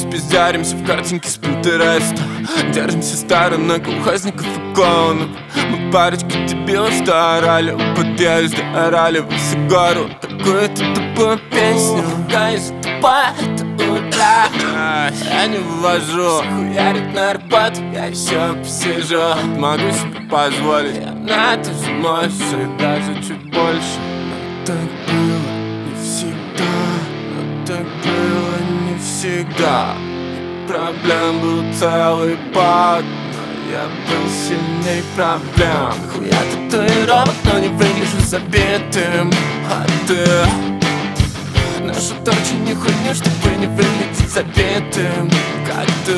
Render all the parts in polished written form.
спиздаримся в картинке с Пинтереста. Держимся стороны колхозников и клоунов. Мы парочка дебилов, что орали у подъезда, орали во всю гору такую-то тупую песню. Конечно, тупая, это утра. Я не вывожу, хуярит на работу, я еще посижу. Могу себе позволить, я на это же мощь, и даже чуть больше. Но так было не всегда, но так было не всегда. И проблем был целый пак, но я был сильней проблем. Хуя татуировок, но не выгляжу забитым. А ты наша торчи не хуйня, чтобы не выглядеть забитым, как ты.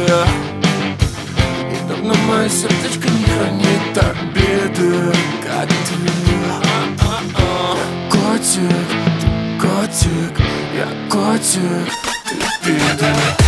И давно мое сердечко не хранит обиды, как ты. Котик, ты котик, я котик, ты пидор.